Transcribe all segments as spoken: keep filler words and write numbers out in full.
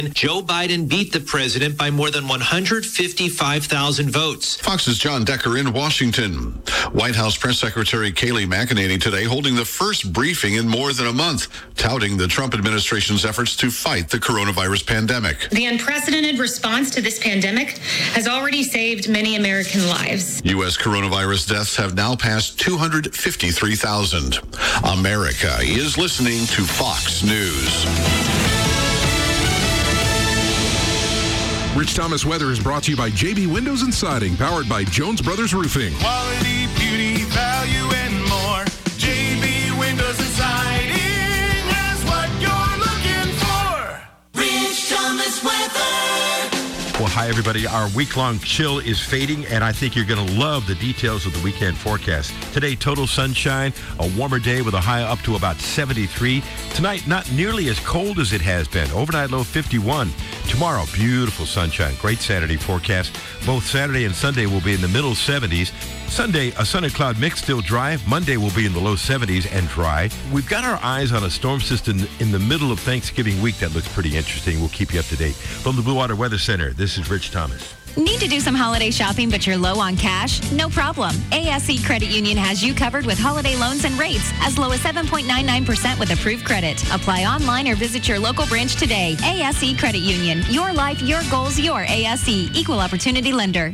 Joe Biden beat the president by more than one hundred fifty-five thousand votes. Fox's John Decker in Washington. White House Press Secretary Kayleigh McEnany today holding the first briefing in more than a month, touting the Trump administration's efforts to fight the coronavirus pandemic. The unprecedented response to this pandemic has already saved many American lives. U S coronavirus deaths have now passed two hundred fifty-three thousand. America is listening to Fox News. Rich Thomas weather is brought to you by J B Windows and Siding, powered by Jones Brothers Roofing. Quality, beauty, value, and more. J B Windows and Siding has what you're looking for. Rich Thomas weather. Well, hi, everybody. Our week-long chill is fading, and I think you're going to love the details of the weekend forecast. Today, total sunshine, a warmer day with a high up to about seventy-three. Tonight, not nearly as cold as it has been. Overnight low fifty-one. Tomorrow, beautiful sunshine. Great Saturday forecast. Both Saturday and Sunday will be in the middle seventies. Sunday, a sun and cloud mix, still dry. Monday will be in the low seventies and dry. We've got our eyes on a storm system in the middle of Thanksgiving week that looks pretty interesting. We'll keep you up to date. From the Blue Water Weather Center, this is Rich Thomas. Need to do some holiday shopping, but you're low on cash? No problem. A S E Credit Union has you covered with holiday loans and rates as low as seven point nine nine percent with approved credit. Apply online or visit your local branch today. A S E Credit Union. Your life, your goals, your A S E. Equal Opportunity Lender.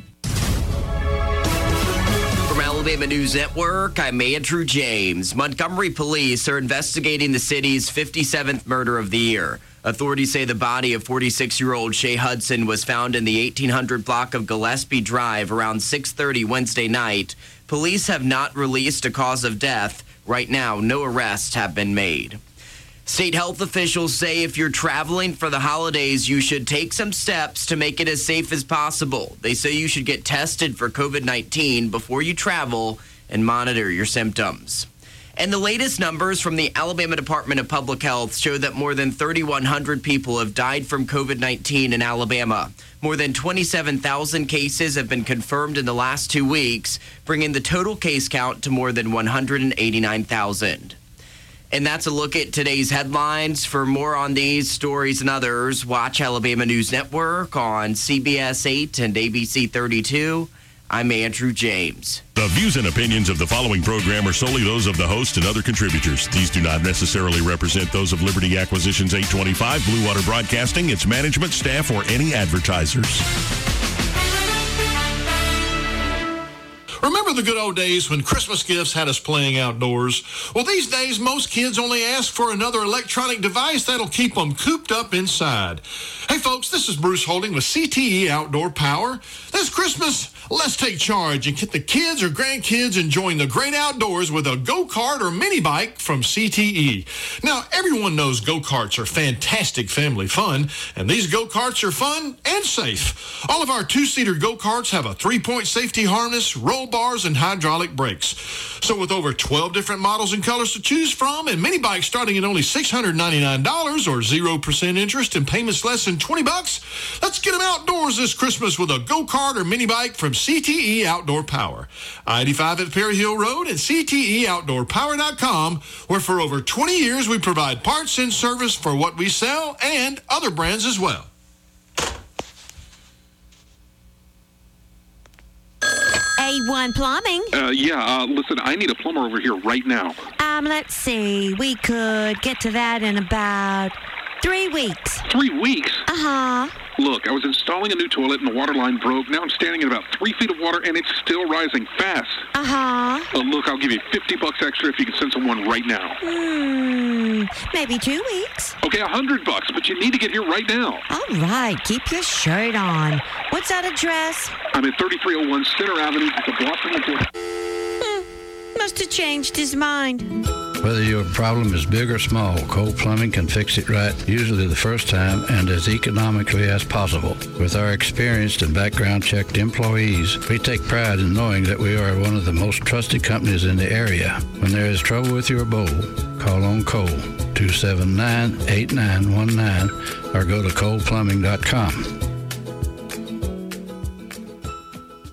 From Alabama News Network, I'm Andrew James. Montgomery police are investigating the city's fifty-seventh murder of the year. Authorities say the body of forty-six-year-old Shay Hudson was found in the eighteen hundred block of Gillespie Drive around six thirty Wednesday night. Police have not released a cause of death. Right now, no arrests have been made. State health officials say if you're traveling for the holidays, you should take some steps to make it as safe as possible. They say you should get tested for covid nineteen before you travel and monitor your symptoms. And the latest numbers from the Alabama Department of Public Health show that more than thirty-one hundred people have died from covid nineteen in Alabama. More than twenty-seven thousand cases have been confirmed in the last two weeks, bringing the total case count to more than one hundred eighty-nine thousand. And that's a look at today's headlines. For more on these stories and others, watch Alabama News Network on C B S eight and A B C thirty-two. I'm Andrew James. The views and opinions of the following program are solely those of the host and other contributors. These do not necessarily represent those of Liberty Acquisitions eight twenty-five, Blue Water Broadcasting, its management, staff, or any advertisers. Remember the good old days when Christmas gifts had us playing outdoors? Well, these days, most kids only ask for another electronic device that'll keep them cooped up inside. Hey, folks, this is Bruce Holding with C T E Outdoor Power. This Christmas, let's take charge and get the kids or grandkids enjoying the great outdoors with a go-kart or mini bike from C T E. Now, everyone knows go-karts are fantastic family fun, and these go-karts are fun and safe. All of our two-seater go-karts have a three-point safety harness, roll bars, and hydraulic brakes. So with over twelve different models and colors to choose from, and mini bikes starting at only six hundred ninety-nine dollars or zero percent interest and payments less than twenty bucks, let's get them outdoors this Christmas with a go-kart or mini bike from C T E Outdoor Power. I eighty-five at Perry Hill Road and C T E outdoor power dot com, where for over twenty years we provide parts and service for what we sell and other brands as well. A one Plumbing. Uh, yeah, uh, listen, I need a plumber over here right now. Um, let's see. We could get to that in about three weeks. Three weeks? Uh-huh. Look, I was installing a new toilet and the water line broke. Now I'm standing in about three feet of water and it's still rising fast. Uh-huh. Uh, look, I'll give you fifty bucks extra if you can send someone right now. Hmm, maybe two weeks. Okay, a hundred bucks, but you need to get here right now. All right, keep your shirt on. What's that address? I'm at thirty-three oh one Center Avenue. It's a block from the door. Hmm, must have changed his mind. Whether your problem is big or small, Cole Plumbing can fix it right, usually the first time and as economically as possible. With our experienced and background-checked employees, we take pride in knowing that we are one of the most trusted companies in the area. When there is trouble with your bowl, call on Cole, two seven nine, eight nine one nine, or go to cole plumbing dot com. The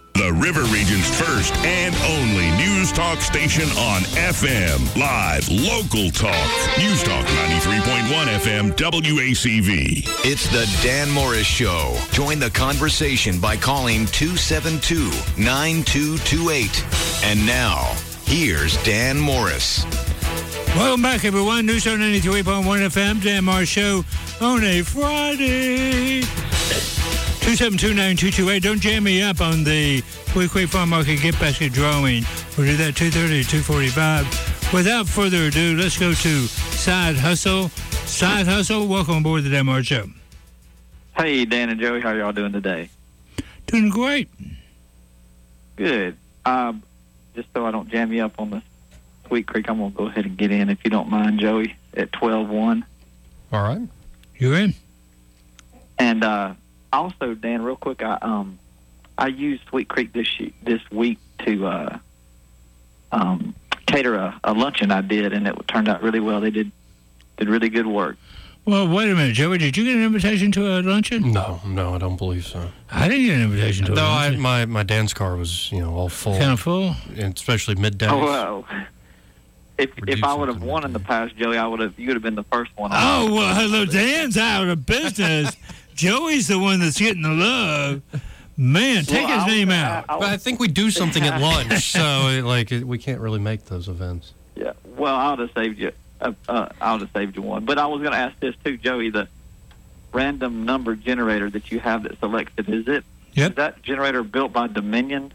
River Region's first and only news talk station on F M. Live, local talk. News Talk ninety-three point one F M W A C V. It's the Dan Morris Show. Join the conversation by calling two seven two, nine two two eight. And now, here's Dan Morris. Welcome back, everyone. News Talk ninety-three point one F M, Dan Morris Show on a Friday. two seven two, nine two two eight. Don't jam me up on the Weekly Farm Market Gift Basket drawing. We'll do that two thirty to two forty-five. Without further ado, let's go to Side Hustle. Side Hustle, welcome aboard the Dan Morris Show. Hey, Dan and Joey, how y'all doing today? Doing great. Good. Um, just so I don't jam you up on the Sweet Creek, I'm going to go ahead and get in, if you don't mind, Joey, at twelve one. All right. You're in. And uh, also, Dan, real quick, I um I used Sweet Creek this this week to uh, um, cater a, a luncheon I did, and it turned out really well. They did did really good work. Well, wait a minute, Joey. Did you get an invitation to a luncheon? No, no, I don't believe so. I didn't get an invitation to a no, luncheon. No, my, my dance car was, you know, all full. Kind of full? And especially midday. Oh, well. If if I would have won in the past, Joey, I would have. You would have been the first one. Oh well, hello, Dan's out of business. Joey's the one that's getting the love. Man, take well, his name I, out. I, I, I think we do something at lunch, so like we can't really make those events. Yeah. Well, I would have saved you. Uh, uh, I would have saved you one. But I was going to ask this too, Joey. The random number generator that you have that selected, is it? Yep. Is that generator built by Dominion?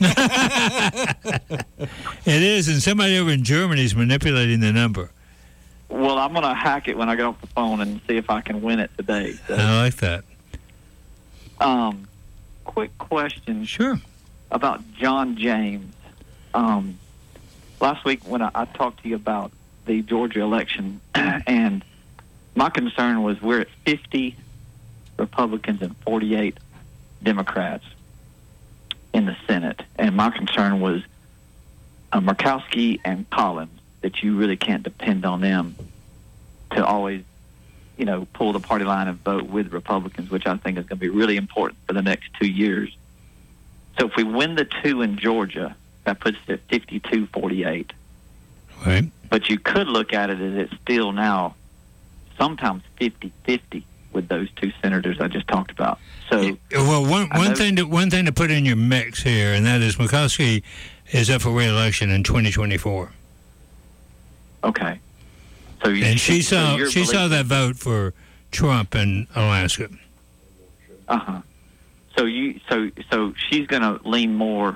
It is, and somebody over in Germany is manipulating the number. Well, I'm going to hack it when I get off the phone and see if I can win it today. So. I like that. Um, quick question. Sure. About John James. Um, last week when I, I talked to you about the Georgia election, and my concern was we're at fifty Republicans and forty-eight Democrats in the Senate, and my concern was uh, Murkowski and Collins, that you really can't depend on them to always, you know, pull the party line and vote with Republicans, which I think is going to be really important for the next two years. So if we win the two in Georgia, that puts it at fifty-two forty-eight. Right. But you could look at it as it's still now sometimes fifty-fifty with those two senators I just talked about. So, well, one one thing to one thing to put in your mix here, and that is Murkowski is up for re-election in twenty twenty-four. Okay. So you, and she so saw you're she saw believing- that vote for Trump in Alaska. Uh huh. So you so so she's going to lean more.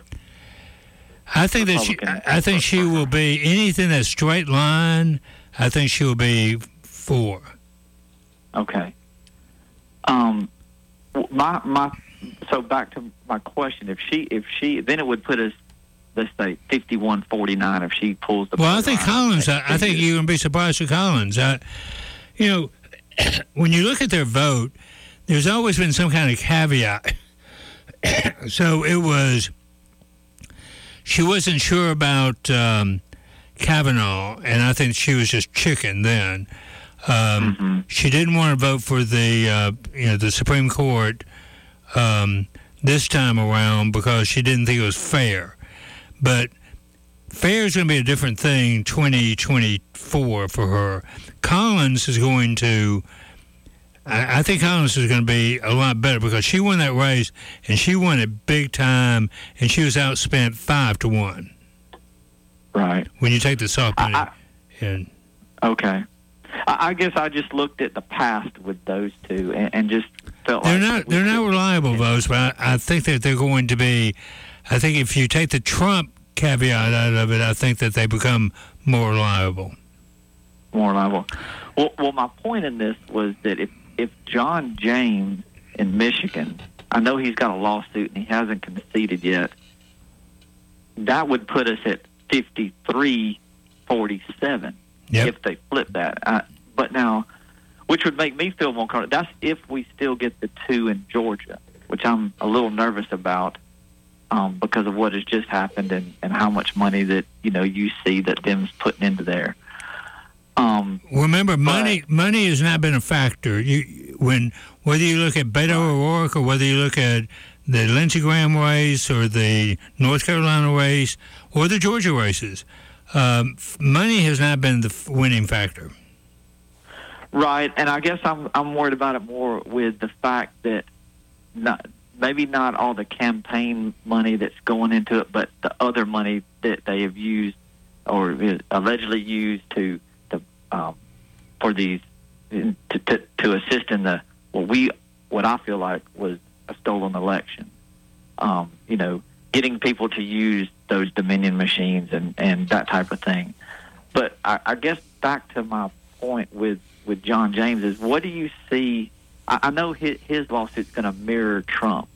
I think that she I think she will be anything that's straight line. I think she will be for. Okay. Um, my my. So back to my question: If she if she then it would put us, let's say fifty-one forty-nine. If she pulls the. Well, I think Collins. I, I think you're gonna be surprised with Collins. I, you know, when you look at their vote, there's always been some kind of caveat. So it was. She wasn't sure about um, Kavanaugh, and I think she was just chicken then. Um, mm-hmm. She didn't want to vote for the uh, you know the Supreme Court um, this time around because she didn't think it was fair. But fair is going to be a different thing twenty twenty-four for her. Collins is going to. I, I think Collins is going to be a lot better because she won that race and she won it big time, and she was outspent five to one. Right. When you take the soft money. I, and okay. I, I guess I just looked at the past with those two and, and just felt they're like not they're not reliable votes, but I, I think that they're going to be. I think if you take the Trump caveat out of it, I think that they become more reliable. More reliable. Well, well, my point in this was that if if John James in Michigan, I know he's got a lawsuit and he hasn't conceded yet, that would put us at fifty-three forty-seven yep. if they flip that. Uh, but now, which would make me feel more comfortable. That's if we still get the two in Georgia, which I'm a little nervous about um, because of what has just happened and, and how much money that, you know, you see that them's putting into there. Um, Remember, money but, money has not been a factor. You when whether you look at Beto O'Rourke or whether you look at the Lindsey Graham race or the North Carolina race or the Georgia races. Um, money has not been the winning factor. Right, and I guess I'm I'm worried about it more with the fact that not, maybe not all the campaign money that's going into it, but the other money that they have used or is allegedly used to, to um, for these to, to to assist in the what we what I feel like was a stolen election. Um, you know, getting people to use those Dominion machines and, and that type of thing. But I, I guess back to my point with, with John James is, what do you see? I, I know his, his lawsuit's going to mirror Trump's.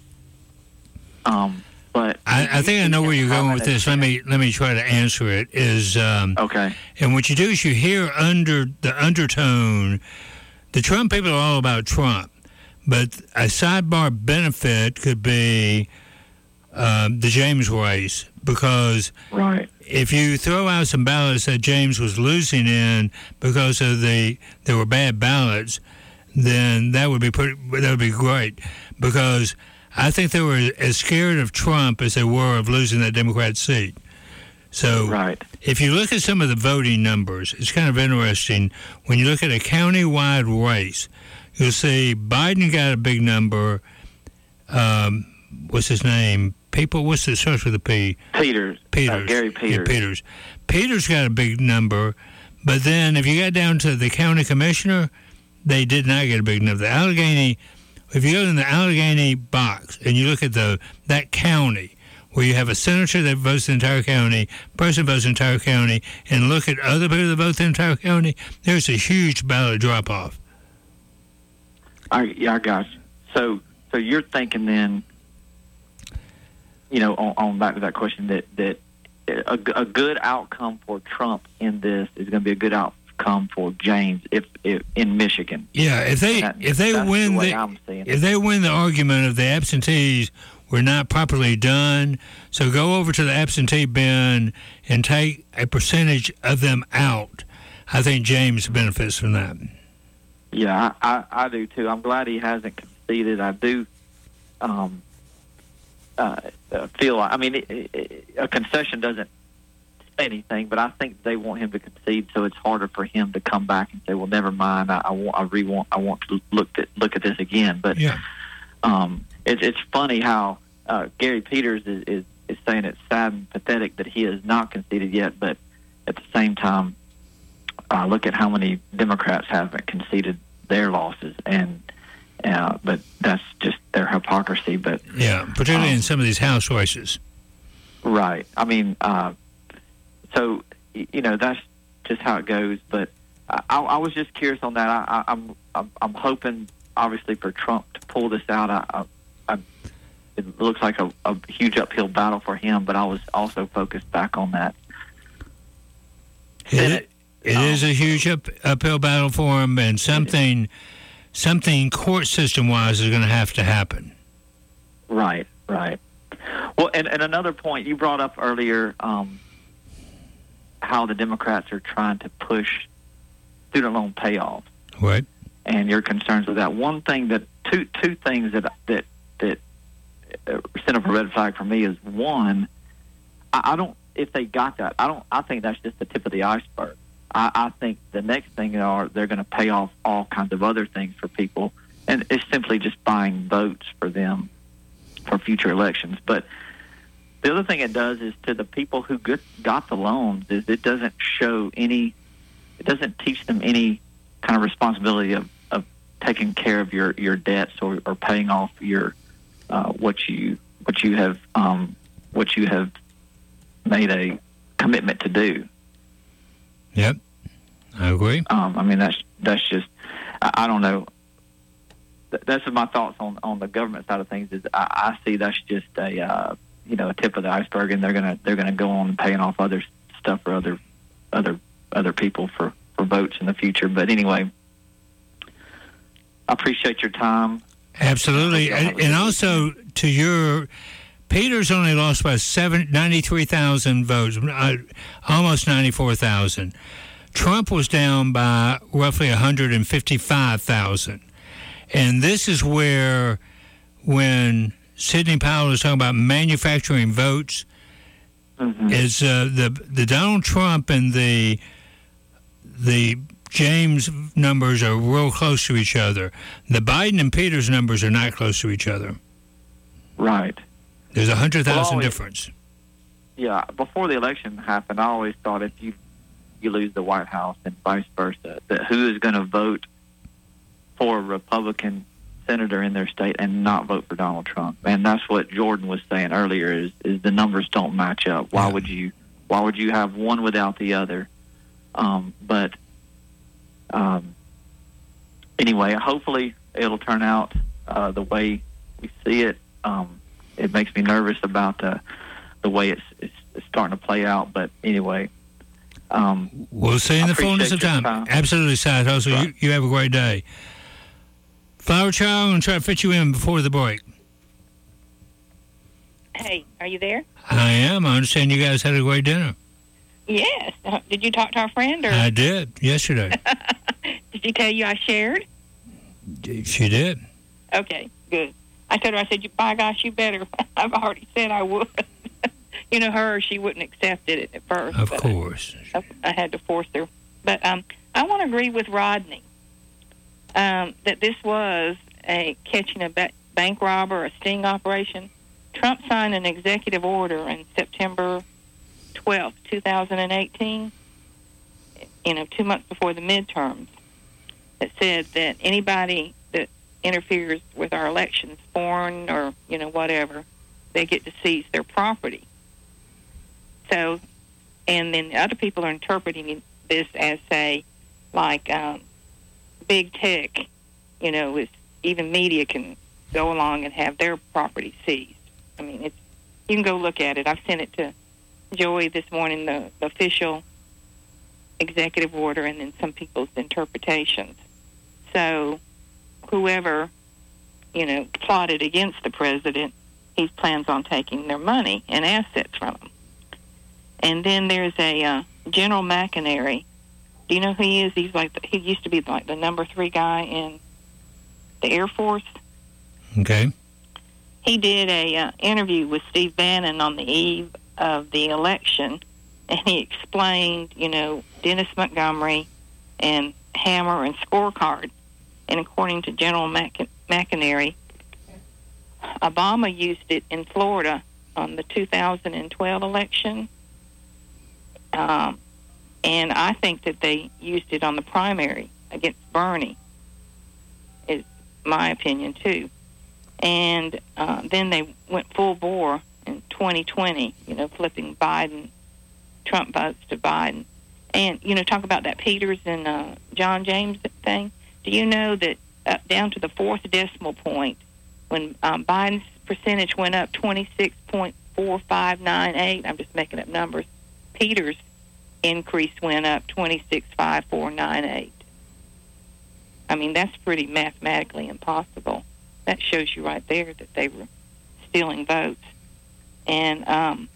Um, but I, I think I know where you're going with this. Let me let me try to answer it. Is um, okay. And what you do is you hear under the undertone, the Trump people are all about Trump, but a sidebar benefit could be um, the James race, because right. if you throw out some ballots that James was losing in because of the there were bad ballots, then that would be pretty, that would be great, because I think they were as scared of Trump as they were of losing that Democrat seat. So right. if you look at some of the voting numbers, it's kind of interesting. When you look at a county-wide race, you'll see Biden got a big number. Um, what's his name? People, what's it starts with a P? Peters. Peters. Uh, Gary Peters. Yeah, Peters. Peters got a big number, but then if you got down to the county commissioner, they did not get a big number. The Allegheny, if you go in the Allegheny box and you look at the that county where you have a senator that votes the entire county, president votes the entire county, and look at other people that vote the entire county, there's a huge ballot drop-off. I, yeah, I got you. So, so you're thinking then, you know, on, on back to that question, that, that a, a good outcome for Trump in this is going to be a good outcome for James if, if in Michigan. Yeah, if they that, if they win the, way the I'm seeing if it. they win the argument of the absentees were not properly done, so go over to the absentee bin and take a percentage of them out. I think James benefits from that. Yeah, I, I, I do too. I'm glad he hasn't conceded. I do um, uh, feel like, I mean, it, it, a concession doesn't say anything, but I think they want him to concede, so it's harder for him to come back and say, "Well, never mind. I, I want, I re want, I want to look at look at this again." But yeah. um, it's it's funny how uh, Gary Peters is, is is saying it's sad and pathetic that he has not conceded yet, but at the same time, uh, look at how many Democrats haven't conceded their losses, and uh, but that's just their hypocrisy. But yeah, particularly um, in some of these House races. Right. I mean, uh, so you know that's just how it goes. But I, I was just curious on that. I, I'm, I'm I'm hoping, obviously, for Trump to pull this out. I, I, I it looks like a, a huge uphill battle for him, but I was also focused back on that. It, it um, is a huge up, uphill battle for him, and something something court system wise is going to have to happen. Right. Right. Well, and, and another point you brought up earlier, um, how the Democrats are trying to push student loan payoffs. Right. And your concerns with that. One thing that two two things that that that sent up a red flag for me is, one, I, I don't if they got that. I don't. I think that's just the tip of the iceberg. I, I think the next thing are they're going to pay off all kinds of other things for people, and it's simply just buying votes for them for future elections. But the other thing it does is to the people who get, got the loans is it doesn't show any, it doesn't teach them any kind of responsibility of, of taking care of your, your debts or, or paying off your uh, what you what you have um, what you have made a commitment to do. Yep, I agree. Um, I mean that's that's just I, I don't know. That's my thoughts on, on the government side of things. Is I, I see that's just a uh, you know a tip of the iceberg, and they're gonna they're gonna go on paying off other stuff for other other other people for, for votes in the future. But anyway, I appreciate your time. Absolutely, and, and also to your Peters only lost by seven ninety-three thousand votes, almost ninety-four thousand. Trump was down by roughly one hundred fifty-five thousand. And this is where, when Sidney Powell is talking about manufacturing votes. Mm-hmm. Is uh, the the Donald Trump and the the James numbers are real close to each other. The Biden and Peters numbers are not close to each other. Right. There's a hundred thousand Well, difference. Yeah, before the election happened, I always thought if you you lose the White House and vice versa, that who is going to vote for a Republican senator in their state and not vote for Donald Trump? And that's what Jordan was saying earlier: is is the numbers don't match up. Why would you Why would you have one without the other? Um, but um, anyway, hopefully it'll turn out uh, the way we see it. Um, it makes me nervous about the the way it's, it's, it's starting to play out. But anyway, um, we'll see in I the fullness of appreciate your time. time. Absolutely, Si. Also, Right. you, you have a great day. Flower Child, I'm going to try to fit you in before the break. Hey, are you there? I am. I understand you guys had a great dinner. Yes. Uh, Did you talk to our friend, or I did yesterday. did she tell you I shared? She did. Okay, good. I told her, I said, "You by gosh, you better." I've already said I would. You know, her, she wouldn't accept it at first. Of but course. I, I had to force her. But um, I want to agree with Rodney um, that this was a catching a ba- bank robber, a sting operation. Trump signed an executive order on September twelfth, twenty eighteen, you know, two months before the midterms, that said that anybody that interferes with our elections, foreign or, you know, whatever, they get to seize their property. So, and then other people are interpreting this as, say, like um, big tech, you know, is, even media can go along and have their property seized. I mean, it's, you can go look at it. I've sent it to Joey this morning, the, the official executive order, and then some people's interpretations. So whoever, you know, plotted against the president, he plans on taking their money and assets from them. And then there's a uh, General McInerney. Do you know who he is? He's like the, he used to be like the number three guy in the Air Force. Okay. He did a uh, interview with Steve Bannon on the eve of the election, and he explained, you know, Dennis Montgomery and Hammer and Scorecard. And according to General Mc- McInerney, Obama used it in Florida on the two thousand twelve election. Um, and I think that they used it on the primary against Bernie, is my opinion, too. And uh, then they went full bore in twenty twenty, you know, flipping Biden, Trump votes to Biden. And, you know, talk about that Peters and uh, John James thing. Do you know that up down to the fourth decimal point, when um, Biden's percentage went up twenty-six point four five nine eight, I'm just making up numbers, Peters' increase went up twenty-six point five four nine eight. I mean, that's pretty mathematically impossible. That shows you right there that they were stealing votes. And, um,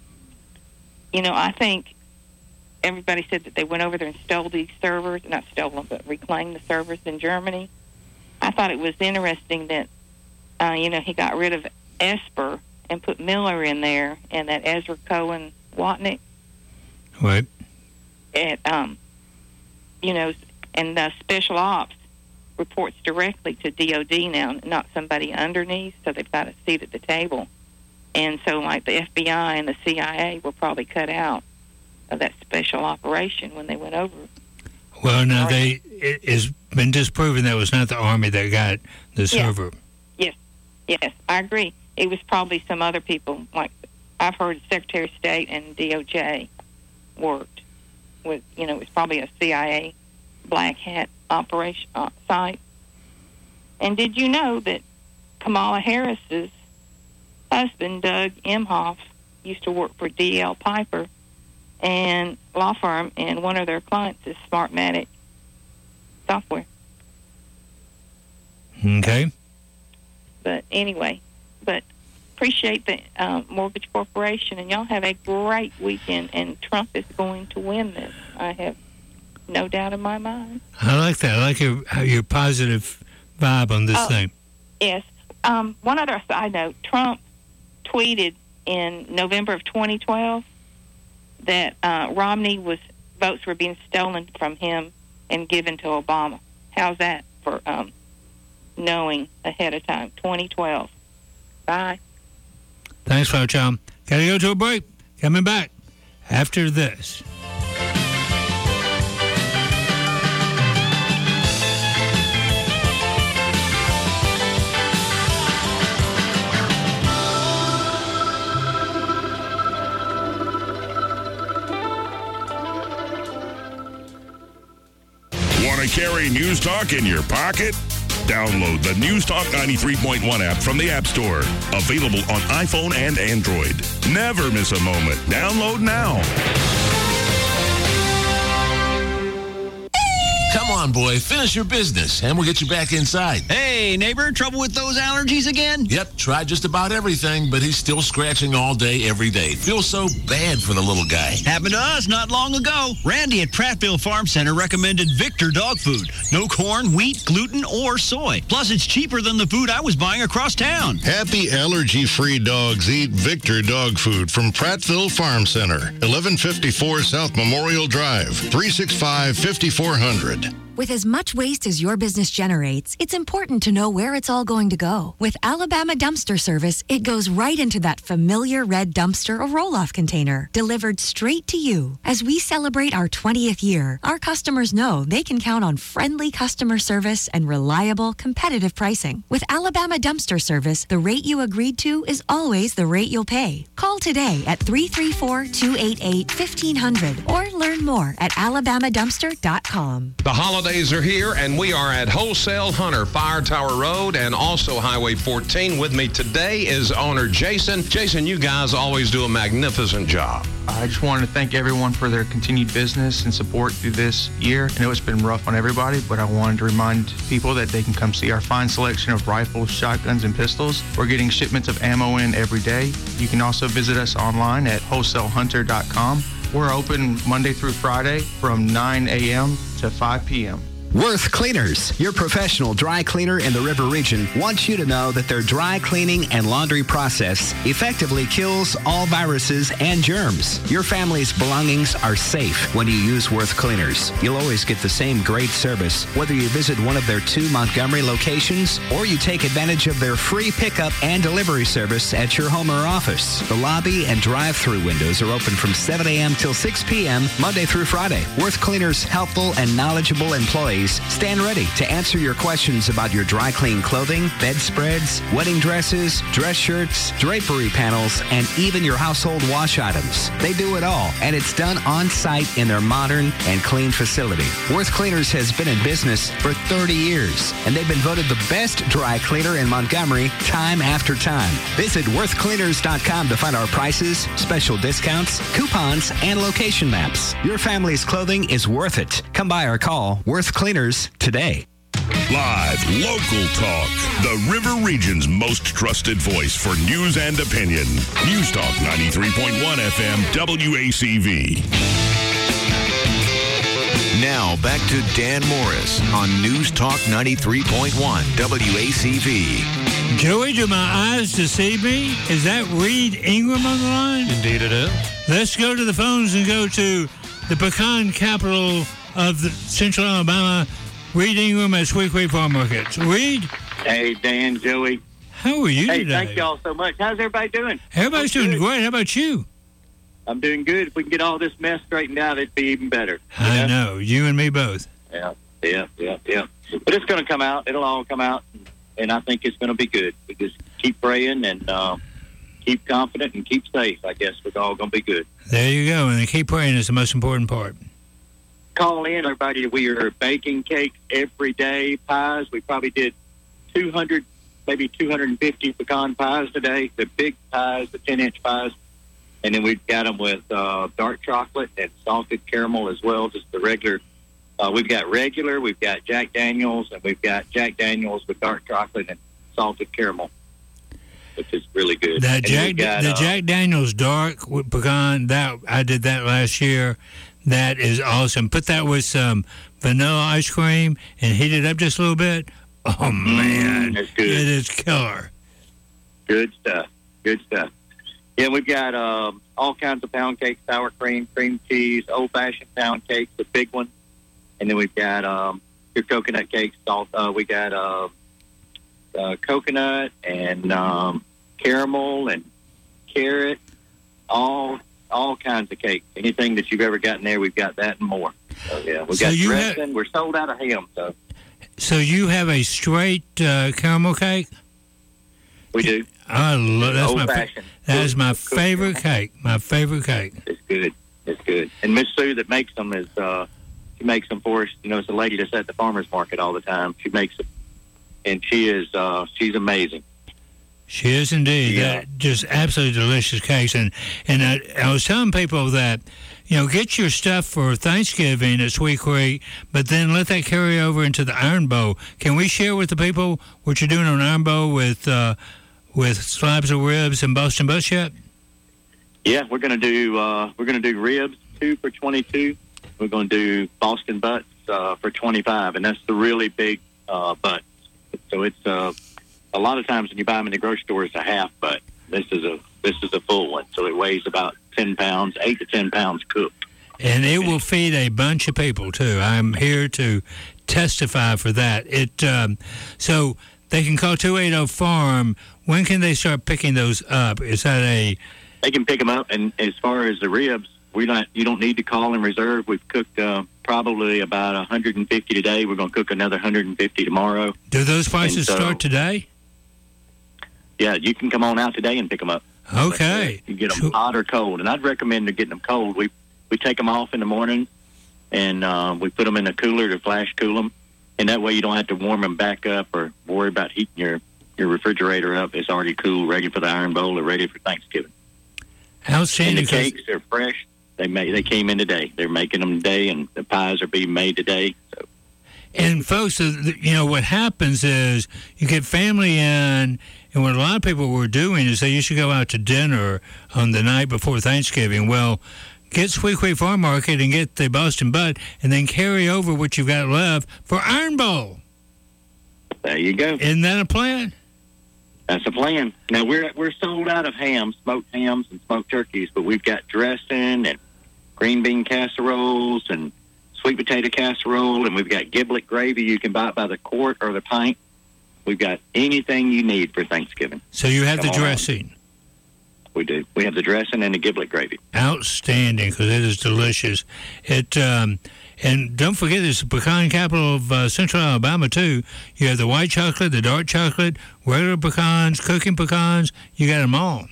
you know, I think everybody said that they went over there and stole these servers, not stole them, but reclaimed the servers in Germany. I thought it was interesting that, uh, you know, he got rid of Esper and put Miller in there, and that Ezra Cohen Watnick. Right. At, um, you know, and the special ops reports directly to D O D now, not somebody underneath, so they've got a seat at the table. And so, like, the F B I and the C I A were probably cut out of that special operation when they went over. Well, now, they it has been disproven that was not the Army that got the server. Yes, yes, I agree. It was probably some other people, like I've heard Secretary of State and D O J worked with, you know, it was probably a C I A black hat operation uh, site. And did you know that Kamala Harris's husband, Doug Emhoff, used to work for D L Piper and law firm, and one of their clients is Smartmatic Software. Okay. But anyway, but appreciate the uh, Mortgage Corporation, and y'all have a great weekend, and Trump is going to win this. I have no doubt in my mind. I like that. I like your your positive vibe on this Oh, thing. Yes. Um, one other side note, Trump tweeted in November of twenty twelve that uh, Romney was votes were being stolen from him and given to Obama. How's that for um, knowing ahead of time? twenty twelve. Bye. Thanks, Flower Child. Gotta go to a break. Coming back after this. Want to carry News Talk in your pocket? Download the News Talk ninety-three point one app from the App Store. Available on iPhone and Android. Never miss a moment. Download now. Come on, boy. Finish your business, and we'll get you back inside. Hey, neighbor, trouble with those allergies again? Yep, tried just about everything, but he's still scratching all day, every day. Feels so bad for the little guy. Happened to us not long ago. Randy at Prattville Farm Center recommended Victor dog food. No corn, wheat, gluten, or soy. Plus, it's cheaper than the food I was buying across town. Happy allergy-free dogs eat Victor dog food from Prattville Farm Center, eleven fifty-four South Memorial Drive, three six five, five four zero zero. With as much waste as your business generates, it's important to know where it's all going to go. With Alabama Dumpster Service, it goes right into that familiar red dumpster or roll-off container, delivered straight to you. As we celebrate our twentieth year, our customers know they can count on friendly customer service and reliable, competitive pricing. With Alabama Dumpster Service, the rate you agreed to is always the rate you'll pay. Call today at three three four, two eight eight, one five zero zero or learn more at alabama dumpster dot com. The holidays are here, and we are at Wholesale Hunter, Fire Tower Road, and also Highway fourteen. With me today is owner Jason. Jason, you guys always do a magnificent job. I just wanted to thank everyone for their continued business and support through this year. I know it's been rough on everybody, but I wanted to remind people that they can come see our fine selection of rifles, shotguns, and pistols. We're getting shipments of ammo in every day. You can also visit us online at wholesale hunter dot com. We're open Monday through Friday from nine a.m. to five p.m. Worth Cleaners, your professional dry cleaner in the River Region, wants you to know that their dry cleaning and laundry process effectively kills all viruses and germs. Your family's belongings are safe when you use Worth Cleaners. You'll always get the same great service, whether you visit one of their two Montgomery locations or you take advantage of their free pickup and delivery service at your home or office. The lobby and drive-through windows are open from seven a.m. till six p.m. Monday through Friday. Worth Cleaners' helpful and knowledgeable employees stand ready to answer your questions about your dry clean clothing, bedspreads, wedding dresses, dress shirts, drapery panels, and even your household wash items. They do it all, and it's done on site in their modern and clean facility. Worth Cleaners has been in business for thirty years, and they've been voted the best dry cleaner in Montgomery time after time. Visit worth cleaners dot com to find our prices, special discounts, coupons, and location maps. Your family's clothing is worth it. Come by or call Worth Cleaners today. Live, local talk. The River Region's most trusted voice for news and opinion. News Talk ninety-three point one F M W A C V. Now back to Dan Morris on News Talk ninety-three point one W A C V. Joey, do my eyes deceive me? Is that Reed Ingram on the line? Indeed it is. Let's go to the phones and go to the pecan capital of the Central Alabama, Reed Ingram at Sweet Creek Farm Markets. Reed? Hey, Dan, Joey. How are you hey, today? Thank y'all so much. How's everybody doing? Everybody's doing great. How about you? I'm doing good. If we can get all this mess straightened out, it'd be even better. I know. You and me both. Yeah, yeah, yeah, yeah. But it's going to come out. It'll all come out, and I think it's going to be good. We just keep praying and uh, keep confident and keep safe. I guess we're all going to be good. There you go. And keep praying is the most important part. Call in, everybody. We are baking cakes every day, pies. We probably did two hundred, maybe two hundred fifty pecan pies today, the big pies, the ten-inch pies. And then we've got them with uh, dark chocolate and salted caramel as well, just the regular. Uh, we've got regular, we've got Jack Daniels, and we've got Jack Daniels with dark chocolate and salted caramel, which is really good. That And Jack, got, the uh, Jack Daniels dark with pecan, that I did that last year. That is awesome. Put that with some vanilla ice cream and heat it up just a little bit. Oh, man. That's good. It is killer. Good stuff. Good stuff. Yeah, we've got um, all kinds of pound cakes, sour cream, cream cheese, old-fashioned pound cakes, the big one. And then we've got um, your coconut cakes. Salt. Uh, we got uh, uh, coconut and um, caramel and carrot, all all kinds of cakes. Anything that you've ever gotten there, we've got that and more. So, yeah, we've So got you dressing. have- We're sold out of ham, so So you have a straight uh, caramel cake? we do. I love that's my fa- Old-fashioned. that is my favorite cake. My favorite cake. It's good. It's good. And Miss Sue that makes them is uh, she makes them for us. You know, it's a lady that's at the farmers market all the time. She makes them, and she is uh, she's amazing. She is indeed. Yeah. That just absolutely delicious cakes. And and I, I was telling people that, you know, get your stuff for Thanksgiving at Sweet Creek, but then let that carry over into the Iron Bowl. Can we share with the people what you're doing on Iron Bowl with uh, with slabs of ribs and Boston Butts yet? Yeah, we're gonna do uh, we're gonna do ribs two for twenty-two. We're gonna do Boston butts uh, for twenty-five, and that's the really big uh, butts. So it's uh, a lot of times when you buy them in the grocery store, it's a half butt. This is a this is a full one, so it weighs about ten pounds, eight to ten pounds cooked. And it will feed a bunch of people too. I'm here to testify for that. It um, so they can call two eight zero farm. When can they start picking those up? Is that a They can pick them up, and as far as the ribs, we not you don't need to call and reserve. We've cooked uh, probably about one hundred fifty today. We're going to cook another one hundred fifty tomorrow. do those prices And so- start today? Yeah, you can come on out today and pick them up. Okay. You get them hot or cold, and I'd recommend to getting them cold. We we take them off in the morning, and uh, we put them in a cooler to flash cool them, and that way you don't have to warm them back up or worry about heating your your refrigerator up. It's already cool, ready for the Iron Bowl, or ready for Thanksgiving. Outstanding. And the cakes are fresh. They made they came in today. They're making them today, and the pies are being made today. So And folks, uh, th- you know what happens is you get family in, and what a lot of people were doing is they used to go out to dinner on the night before Thanksgiving. Well, get Sweet Creek Farm Market and get the Boston Butt, and then carry over what you've got left for Iron Bowl. there you go. Isn't that a plan? That's the plan. Now we're we're sold out of ham, smoked hams and smoked turkeys, but we've got dressing and green bean casseroles and sweet potato casserole, and we've got giblet gravy. You can buy it by the quart or the pint. We've got anything you need for Thanksgiving. So you have Come the on. dressing. We do. We have the dressing and the giblet gravy. Outstanding, because it is delicious. It um, and don't forget, it's the pecan capital of uh, Central Alabama too. You have the white chocolate, the dark chocolate, regular pecans, cooking pecans. You got them all.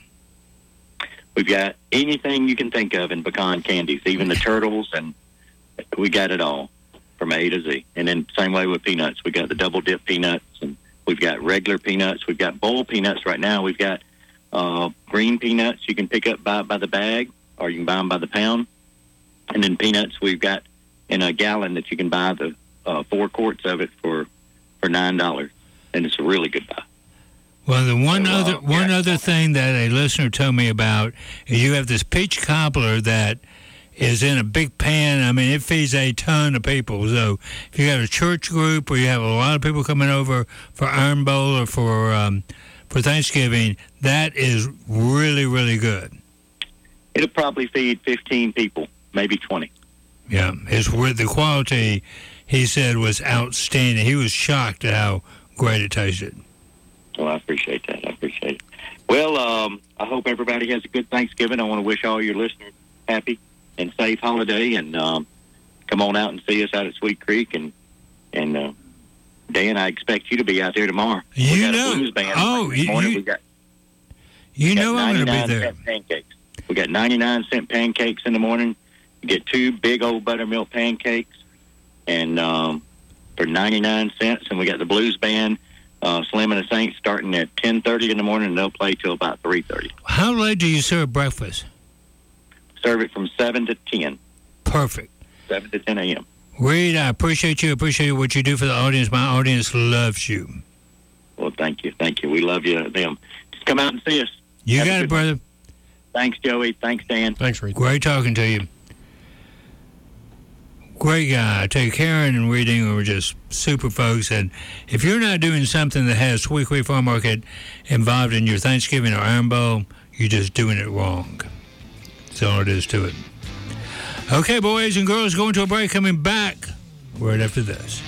We've got anything you can think of in pecan candies, even the turtles, and we got it all from A to Z. And then same way with peanuts. We got the double dip peanuts, and we've got regular peanuts. We've got bowl peanuts right now. We've got uh, green peanuts you can pick up by by the bag, or you can buy them by the pound. And then peanuts we've got in a gallon that you can buy the uh, four quarts of it for for nine dollars, and it's a really good buy. Well, the one So, uh, other one other thing that a listener told me about is you have this peach cobbler that is in a big pan. I mean, it feeds a ton of people. So if you got a church group or you have a lot of people coming over for Iron Bowl or for um, for Thanksgiving, that is really, really good. It'll probably feed fifteen people, maybe twenty. Yeah, it's with the quality. He said was outstanding. He was shocked at how great it tasted. Well, I appreciate that. I appreciate it. Well, um, I hope everybody has a good Thanksgiving. I want to wish all your listeners happy and safe holiday, and um, come on out and see us out at Sweet Creek. And and uh, Dan, I expect you to be out there tomorrow. You we got know. a blues band. Oh, this you- morning. you- we got, You we got know I'm going to be ninety-nine there. cent pancakes. We got ninety-nine cent pancakes in the morning. You get two big old buttermilk pancakes, and um, for ninety-nine cents. And we got the blues band. Uh, Slim and the Saints starting at ten thirty in the morning, and they'll play till about three thirty. How late do you serve breakfast? Serve it from seven to ten. Perfect. seven to ten a.m. Reed, I appreciate you. Appreciate what you do for the audience. My audience loves you. Well, thank you. Thank you. We love you, them. Just come out and see us. You Have a got it, good brother. one. Thanks, Joey. Thanks, Dan. Thanks, Reed. Great talking to you. Great guy. I tell you, Karen and Reading are just super folks. And if you're not doing something that has Sweet Creek Farm Market involved in your Thanksgiving or Iron Bowl, you're just doing it wrong. That's all it is to it. Okay, boys and girls, going to a break. Coming back right after this.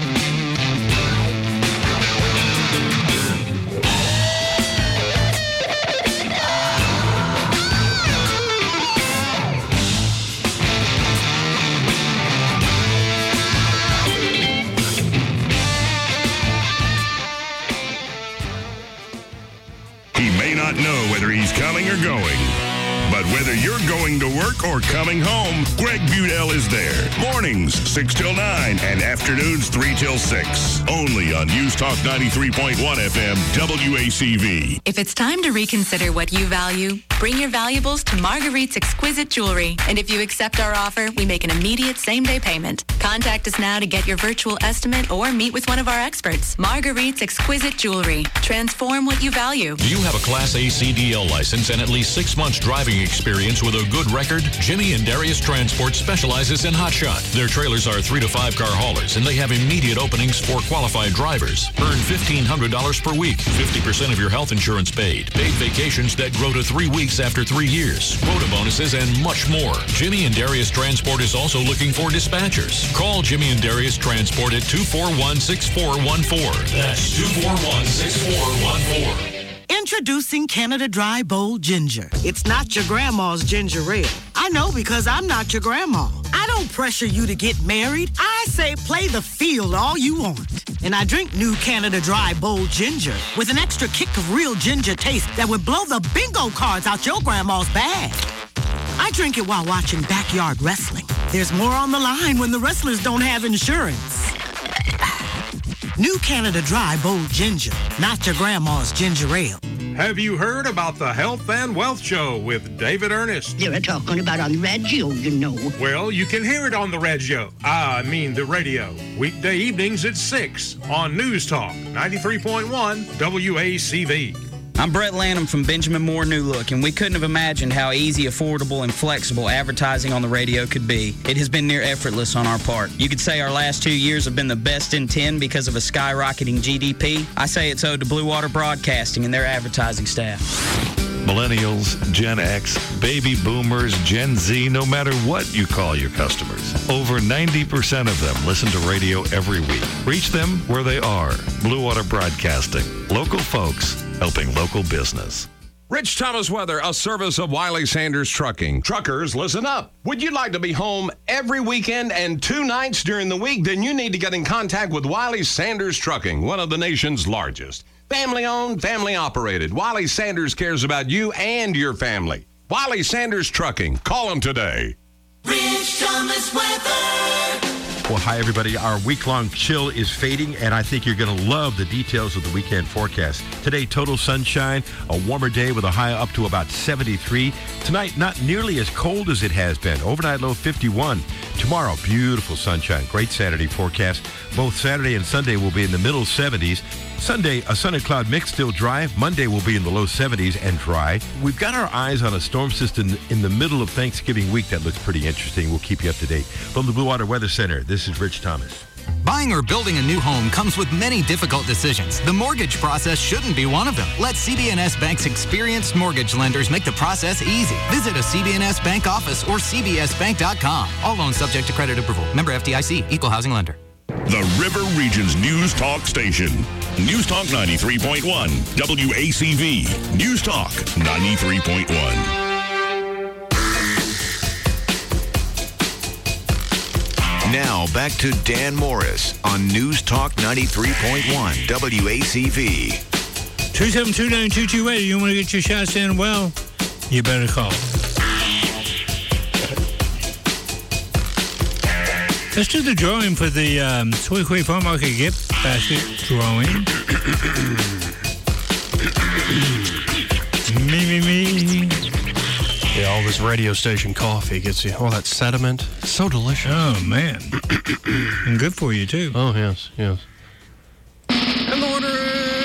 He may not know whether he's coming or going, but whether you're going to work or coming home, Greg Budell is there. Mornings, six till nine, and afternoons, three till six. Only on News Talk ninety-three point one F M, W A C V. If it's time to reconsider what you value, bring your valuables to Marguerite's Exquisite Jewelry. And if you accept our offer, we make an immediate same-day payment. Contact us now to get your virtual estimate or meet with one of our experts. Marguerite's Exquisite Jewelry. Transform what you value. Do you have a Class A C D L license and at least six months driving experience with a good record? Jimmy and Darius Transport specializes in hotshot. Their trailers are three to five car haulers, and they have immediate openings for qualified drivers. Earn fifteen hundred dollars per week, fifty percent of your health insurance paid, paid vacations that grow to three weeks after three years, quota bonuses, and much more. Jimmy and Darius Transport is also looking for dispatchers. Call Jimmy and Darius Transport at two four one, six four one four. That's two four one, six four one four. Introducing Canada Dry Bold Ginger. It's not your grandma's ginger ale. I know because I'm not your grandma. I don't pressure you to get married. I say play the field all you want. And I drink new Canada Dry Bold Ginger with an extra kick of real ginger taste that would blow the bingo cards out your grandma's bag. I drink it while watching backyard wrestling. There's more on the line when the wrestlers don't have insurance. New Canada Dry Bold Ginger, not your grandma's ginger ale. Have you heard about the Health and Wealth Show with David Ernest? They were talking about on the radio, you know. Well, you can hear it on the radio. I mean the radio. Weekday evenings at six on News Talk ninety-three point one W A C V. I'm Brett Lanham from Benjamin Moore New Look, and we couldn't have imagined how easy, affordable, and flexible advertising on the radio could be. It has been near effortless on our part. You could say our last two years have been the best in ten because of a skyrocketing G D P. I say it's owed to Blue Water Broadcasting and their advertising staff. Millennials, Gen X, baby boomers, Gen Z, no matter what you call your customers. Over ninety percent of them listen to radio every week. Reach them where they are. Blue Water Broadcasting. Local folks helping local business. Rich Thomas Weather, a service of Wiley Sanders Trucking. Truckers, listen up. Would you like to be home every weekend and two nights during the week? Then you need to get in contact with Wiley Sanders Trucking, one of the nation's largest. Family owned, family operated. Wiley Sanders cares about you and your family. Wiley Sanders Trucking. Call them today. Rich Thomas Weather. Well, hi, everybody. Our week-long chill is fading, and I think you're going to love the details of the weekend forecast. Today, total sunshine, a warmer day with a high up to about seventy-three. Tonight, not nearly as cold as it has been. Overnight low fifty-one. Tomorrow, beautiful sunshine. Great Saturday forecast. Both Saturday and Sunday will be in the middle seventies. Sunday, a sun and cloud mix, still dry. Monday will be in the low seventies and dry. We've got our eyes on a storm system in the middle of Thanksgiving week that looks pretty interesting. We'll keep you up to date. From the Blue Water Weather Center, this is Rich Thomas. Buying or building a new home comes with many difficult decisions. The mortgage process shouldn't be one of them. Let C B N S Bank's experienced mortgage lenders make the process easy. Visit a C B N S Bank office or C B S bank dot com. All loans subject to credit approval. Member F D I C. Equal housing lender. The River Region's News Talk station. News Talk ninety-three point one, W A C V. News Talk ninety-three point one. Now, back to Dan Morris on News Talk ninety-three point one, W A C V. two seven two, nine two two eight. You want to get your shots in? Well, you better call. Let's do the drawing for the um, Sweet Creek Farm Market gift basket drawing. me, me, me. Yeah, all this radio station coffee gets you all that sediment. It's so delicious. Oh, man. And good for you, too. Oh, yes, yes. And the winner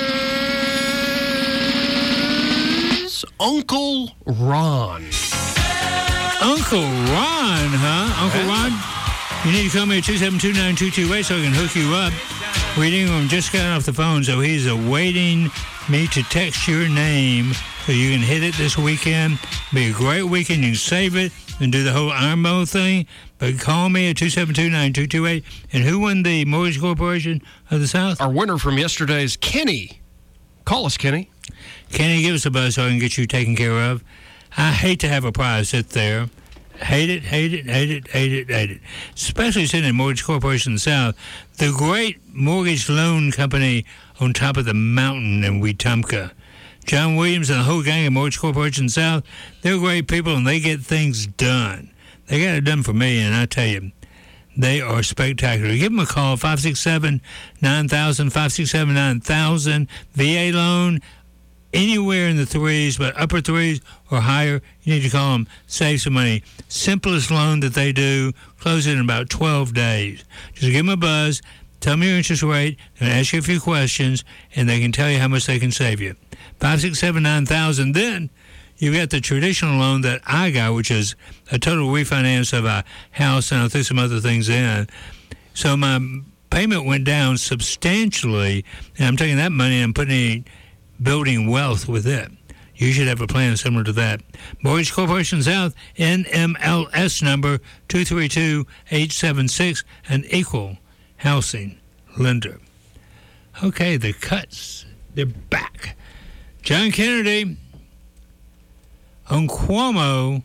is Uncle Ron. Uncle Ron, huh? Uncle Ron? You need to call me at two seven two, nine two two eight so I can hook you up. Reading him just got off the phone, so he's awaiting me to text your name so you can hit it this weekend. Be a great weekend. You can save it and do the whole Iron Bowl thing. But call me at two seven two, nine two two eight. And who won the Mortgage Corporation of the South? Our winner from yesterday is Kenny. Call us, Kenny. Kenny, give us a buzz so I can get you taken care of. I hate to have a prize sit there. Hate it, hate it, hate it, hate it, hate it. Especially sitting in Mortgage Corporation of the South, the great mortgage loan company on top of the mountain in Wetumpka. John Williams and the whole gang of Mortgage Corporation of the South, they're great people and they get things done. They got it done for me, and I tell you, they are spectacular. Give them a call, five six seven, nine thousand, five six seven, nine thousand. V A loan, anywhere in the threes, but upper threes or higher, you need to call them. Save some money. Simplest loan that they do, close it in about twelve days. Just give them a buzz, tell them your interest rate, and ask you a few questions, and they can tell you how much they can save you. five six seven, nine thousand. Then you got the traditional loan that I got, which is a total refinance of a house, and I threw some other things in. So my payment went down substantially, and I'm taking that money and I'm putting it building wealth with it. You should have a plan similar to that. Mortgage Corporation South, N M L S number two three two, eight seven six, an equal housing lender. Okay, the cuts, they're back. John Kennedy on Cuomo,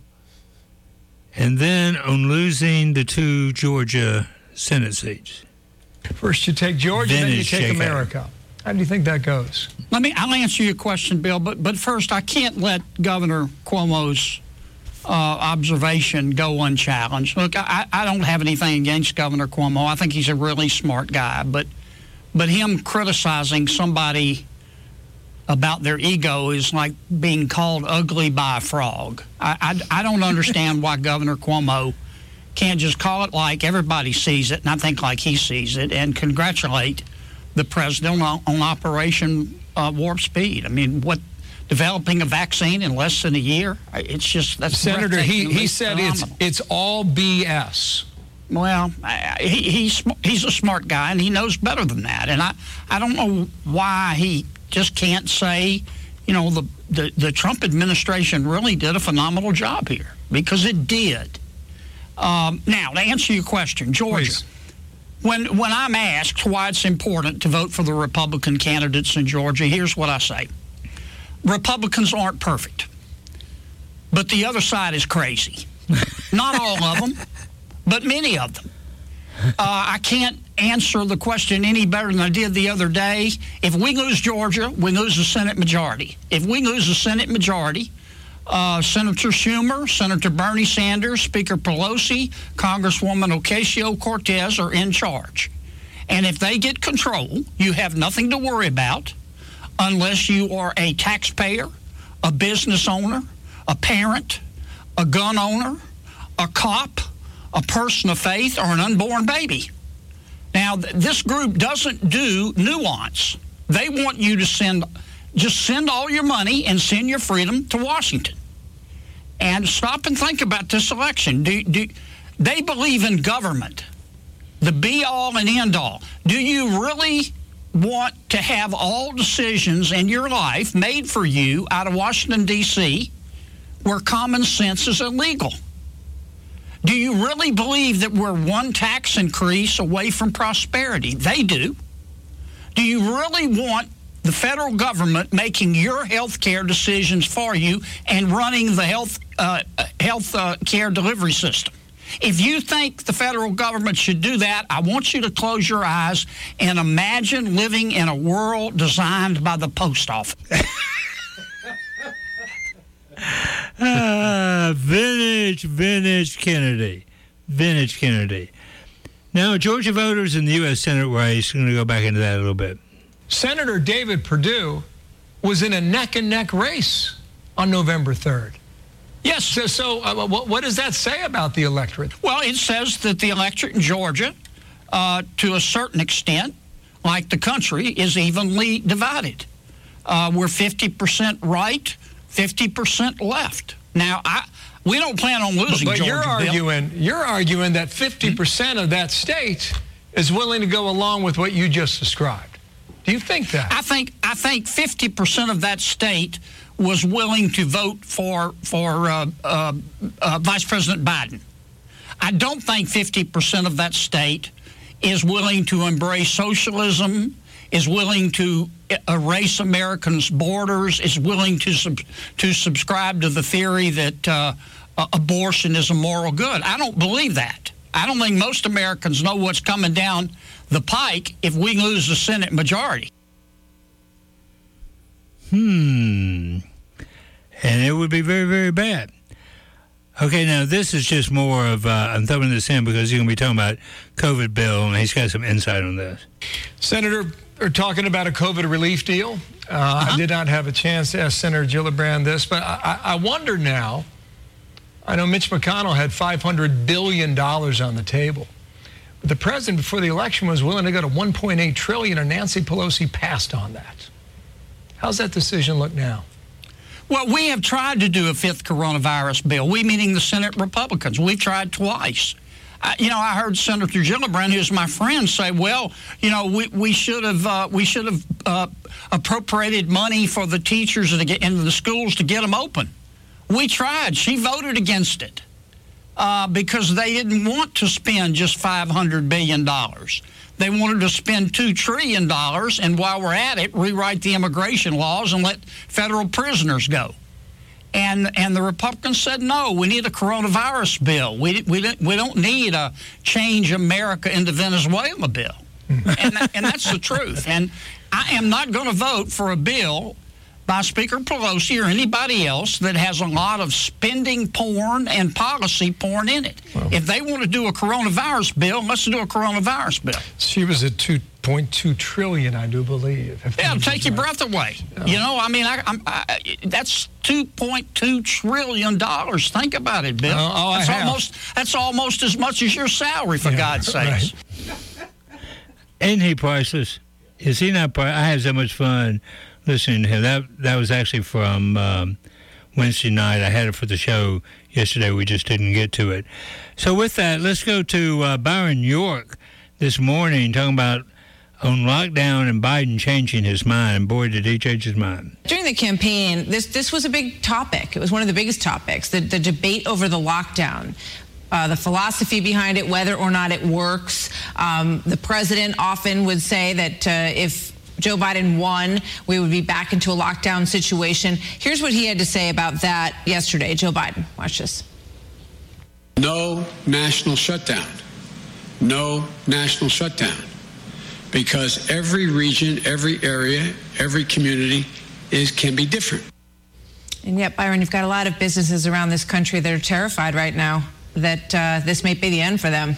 and then on losing the two Georgia Senate seats. First you take Georgia, then you take Vintage America. How do you think that goes? Let me. I'll answer your question, Bill. But but first, I can't let Governor Cuomo's uh, observation go unchallenged. Look, I, I don't have anything against Governor Cuomo. I think he's a really smart guy. But but him criticizing somebody about their ego is like being called ugly by a frog. I I, I don't understand why Governor Cuomo can't just call it like everybody sees it, and I think like he sees it, and congratulate the president on, on Operation uh, Warp Speed. I mean, what, developing a vaccine in less than a year? It's just, that's Senator, he, he said it's, phenomenal. it's all B S. Well, I, he, he's, he's a smart guy, and he knows better than that. And I, I don't know why he just can't say, you know, the, the, the Trump administration really did a phenomenal job here, because it did. Um, now, to answer your question, Georgia. Please. When when I'm asked why it's important to vote for the Republican candidates in Georgia, here's what I say. Republicans aren't perfect, but the other side is crazy. Not all of them, but many of them. Uh, I can't answer the question any better than I did the other day. If we lose Georgia, we lose the Senate majority. If we lose the Senate majority, Uh, Senator Schumer, Senator Bernie Sanders, Speaker Pelosi, Congresswoman Ocasio-Cortez are in charge. And if they get control, you have nothing to worry about unless you are a taxpayer, a business owner, a parent, a gun owner, a cop, a person of faith, or an unborn baby. Now, th- this group doesn't do nuance. They want you to send... Just send all your money and send your freedom to Washington. And stop and think about this election. Do, do, they believe in government, the be-all and end-all. Do you really want to have all decisions in your life made for you out of Washington, D C, where common sense is illegal? Do you really believe that we're one tax increase away from prosperity? They do. Do you really want the federal government making your health care decisions for you and running the health uh, health uh, care delivery system? If you think the federal government should do that, I want you to close your eyes and imagine living in a world designed by the post office. ah, vintage, vintage Kennedy. Vintage Kennedy. Now, Georgia voters in the U S Senate race, I'm going to go back into that a little bit. Senator David Perdue was in a neck-and-neck race on November third. Yes. So, so uh, what, what does that say about the electorate? Well, it says that the electorate in Georgia, uh, to a certain extent, like the country, is evenly divided. Uh, we're fifty percent right, fifty percent left. Now, I We don't plan on losing But, but Georgia, you're Bill. arguing you're arguing that fifty percent of that state is willing to go along with what you just described. Do you think that? I think I think fifty percent of that state was willing to vote for for uh, uh, uh, Vice President Biden. I don't think fifty percent of that state is willing to embrace socialism, is willing to erase Americans' borders, is willing to sub- to subscribe to the theory that uh, uh, abortion is a moral good. I don't believe that. I don't think most Americans know what's coming down the pike if we lose the Senate majority. Hmm. And it would be very, very bad. Okay, now this is just more of, uh, I'm throwing this in because you're going to be talking about COVID bill, and he's got some insight on this. Senator, are talking about a COVID relief deal. Uh, uh-huh. I did not have a chance to ask Senator Gillibrand this, but I, I wonder now, I know Mitch McConnell had five hundred billion dollars on the table. But the president, before the election, was willing to go to one point eight trillion dollars, and Nancy Pelosi passed on that. How's that decision look now? Well, we have tried to do a fifth coronavirus bill. We, meaning the Senate Republicans. We've tried twice. Uh, you know, I heard Senator Gillibrand, who's my friend, say, "Well, you know, we we should have uh, we should have uh, appropriated money for the teachers to get into the schools to get them open." We tried. She voted against it uh, because they didn't want to spend just five hundred billion dollars. They wanted to spend two trillion dollars, and while we're at it, rewrite the immigration laws and let federal prisoners go. And and the Republicans said, no, we need a coronavirus bill. We we we don't need a Change America into Venezuela bill. and, that, and that's the truth. And I am not going to vote for a bill by Speaker Pelosi or anybody else that has a lot of spending porn and policy porn in it. Well, if they want to do a coronavirus bill, let's do a coronavirus bill. She was at two point two trillion dollars, I do believe. Yeah, take your breath away. Yeah. You know, I mean, I, I'm, I, that's two point two trillion dollars. Think about it, Bill. Uh, oh, that's I have. almost that's almost as much as your salary, for yeah, God's sakes. Right. Ain't he priceless? Is he not priceless? I had so much fun listening to him. That that was actually from um, Wednesday night. I had it for the show yesterday. We just didn't get to it. So with that, let's go to uh, Byron York this morning talking about on lockdown and Biden changing his mind. And boy, did he change his mind. During the campaign, this this was a big topic. It was one of the biggest topics, the, the debate over the lockdown. Uh, the philosophy behind it, whether or not it works. Um, the president often would say that uh, if Joe Biden won, we would be back into a lockdown situation. Here's what he had to say about that yesterday. Joe Biden, watch this. No national shutdown. No national shutdown. Because every region, every area, every community is can be different. And yet, Byron, you've got a lot of businesses around this country that are terrified right now that uh, this may be the end for them.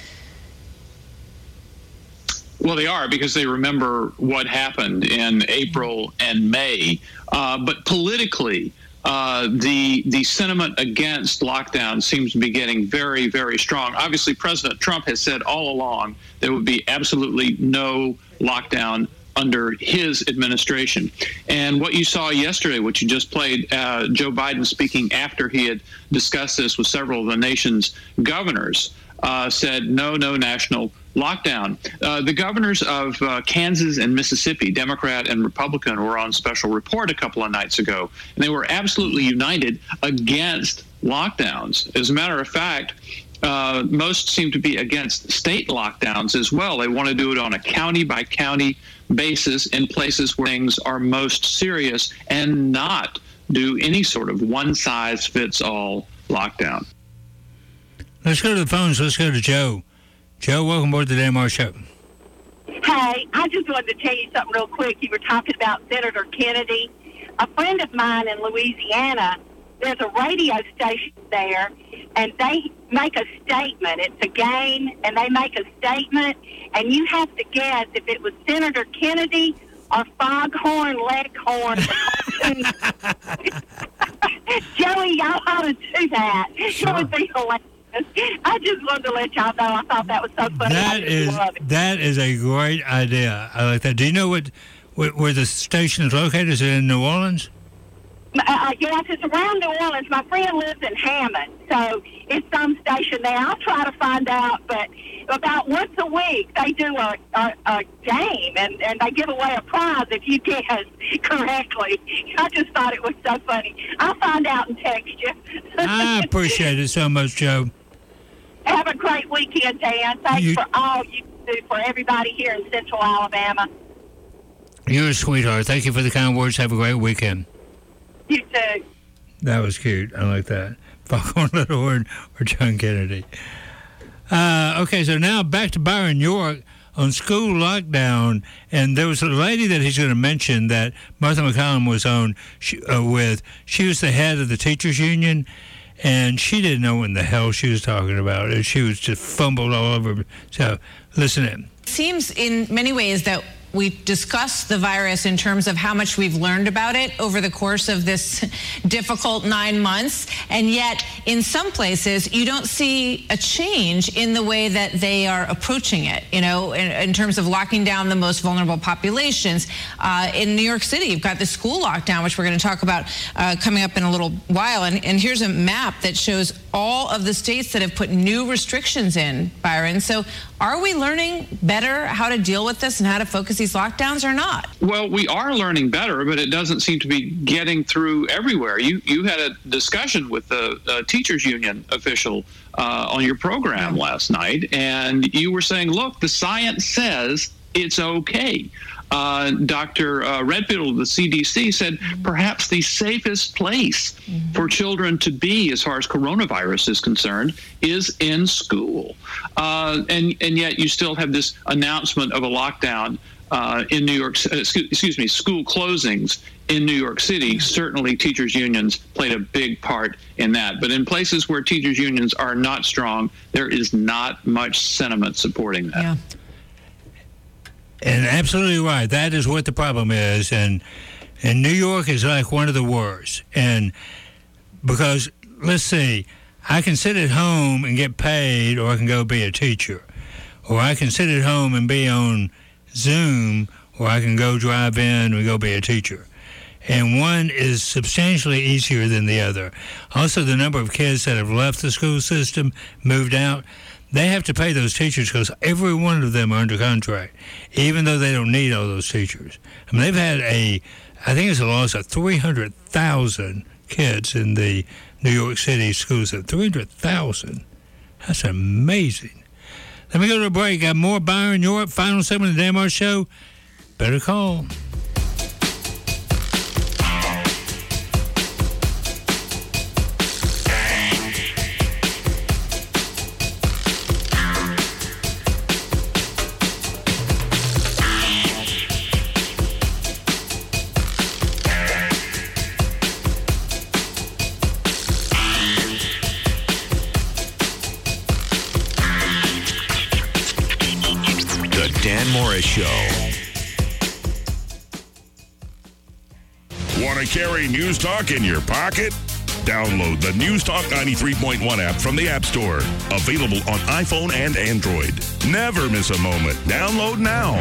Well, they are, because they remember what happened in April and May. Uh, but politically, uh, the the sentiment against lockdown seems to be getting very, very strong. Obviously, President Trump has said all along there would be absolutely no lockdown under his administration. And what you saw yesterday, which you just played, uh, Joe Biden speaking after he had discussed this with several of the nation's governors, uh, said no, no national lockdown. Uh, the governors of uh, Kansas and Mississippi, Democrat and Republican, were on special report a couple of nights ago, and they were absolutely united against lockdowns. As a matter of fact, uh, most seem to be against state lockdowns as well. They want to do it on a county-by-county basis in places where things are most serious and not do any sort of one-size-fits-all lockdown. Let's go to the phones. Let's go to Joe. Joe, welcome aboard the Dan Marr Show. Hey, I just wanted to tell you something real quick. You were talking about Senator Kennedy. A friend of mine in Louisiana, there's a radio station there, and they make a statement. It's a game, and they make a statement, and you have to guess if it was Senator Kennedy or Foghorn Leghorn. Joey, y'all ought to do that. Sure. It would be hilarious. I just wanted to let y'all know. I thought that was so funny. That is that is a great idea. I like that. Do you know what, what where the station is located? Is it in New Orleans? Uh, yes, it's around New Orleans. My friend lives in Hammond, so it's some station there. I'll try to find out, but about once a week they do a, a, a game, and, and they give away a prize if you guess correctly. I just thought it was so funny. I'll find out and text you. I appreciate it so much, Joe. Have a great weekend, Dan. Thanks You- for all you do for everybody here in Central Alabama. You're a sweetheart. Thank you for the kind words. Have a great weekend. You too. That was cute. I like that. Foghorn Leghorn or John Kennedy. Uh, okay, so now back to Byron York on school lockdown. And there was a lady that he's going to mention that Martha McCollum was on she, uh, with. She was the head of the teachers union, and she didn't know what the hell she was talking about. And she was just fumbled all over. So listen in. It seems in many ways that we discussed the virus in terms of how much we've learned about it over the course of this difficult nine months. And yet, in some places, you don't see a change in the way that they are approaching it, you know, in, in terms of locking down the most vulnerable populations. Uh, in New York City, you've got the school lockdown, which we're going to talk about uh, coming up in a little while. And, and here's a map that shows all of the states that have put new restrictions in, Byron. So are we learning better how to deal with this and how to focus these lockdowns or not? Well, we are learning better, but it doesn't seem to be getting through everywhere. You you had a discussion with the uh, teachers union official uh, on your program last night, and you were saying, look, the science says it's okay. Uh, Doctor Uh, Redfield of the C D C said perhaps the safest place mm-hmm. for children to be as far as coronavirus is concerned is in school. Uh, and, and yet you still have this announcement of a lockdown uh, in New York, uh, excuse, excuse me, school closings in New York City. Certainly teachers unions played a big part in that. But in places where teachers unions are not strong, there is not much sentiment supporting that. Yeah. And absolutely right. That is what the problem is. And and New York is like one of the worst. And because, let's see, I can sit at home and get paid, or I can go be a teacher. Or I can sit at home and be on Zoom, or I can go drive in and go be a teacher. And one is substantially easier than the other. Also, the number of kids that have left the school system, moved out, they have to pay those teachers because every one of them are under contract, even though they don't need all those teachers. I mean, they've had a, I think it's a loss of three hundred thousand kids in the New York City schools. three hundred thousand. That's amazing. Let me go to a break. Got more Byron York, final segment of the Dan Marsh Show. Better call. Morris Show. Want to carry News Talk in your pocket? Download the News Talk ninety-three point one app from the App Store. Available on iPhone and Android. Never miss a moment. Download now.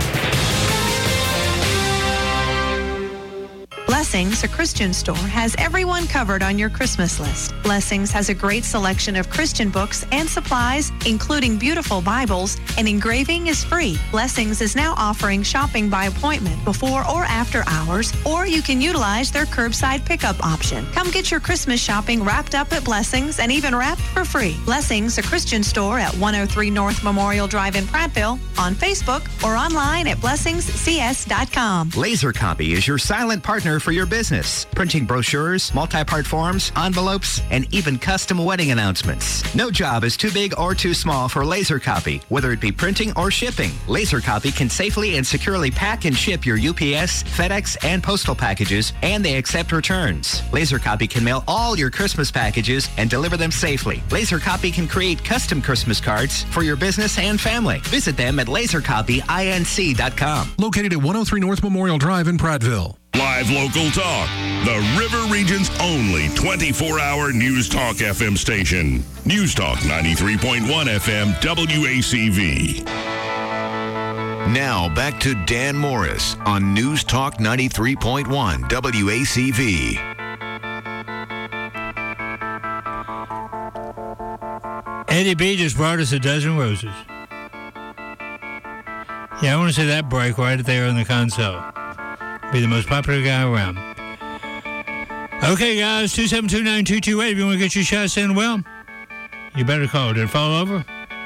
Blessings, a Christian store, has everyone covered on your Christmas list. Blessings has a great selection of Christian books and supplies, including beautiful Bibles, and engraving is free. Blessings is now offering shopping by appointment before or after hours, or you can utilize their curbside pickup option. Come get your Christmas shopping wrapped up at Blessings and even wrapped for free. Blessings, a Christian store at one oh three North Memorial Drive in Prattville, on Facebook or online at blessings c s dot com. Laser Copy is your silent partner for your business, printing brochures, multi-part forms, envelopes, and even custom wedding announcements. No job is too big or too small for Laser Copy, whether it be printing or shipping. Laser Copy can safely and securely pack and ship your U P S, FedEx, and postal packages, and they accept returns. Laser Copy can mail all your Christmas packages and deliver them safely. Laser Copy can create custom Christmas cards for your business and family. Visit them at laser copy inc dot com. Located at one oh three North Memorial Drive in Prattville. Live local talk. The River Region's only twenty-four hour News Talk F M station. News Talk ninety-three point one F M W A C V. Now back to Dan Morris on News Talk ninety-three point one W A C V. Eddie B just brought us a dozen roses. Yeah, I want to see that break right there on the console. Be the most popular guy around. Okay, guys, two seven two, nine two two eight. If you want to get your shots in, well, you better call. Did it fall over?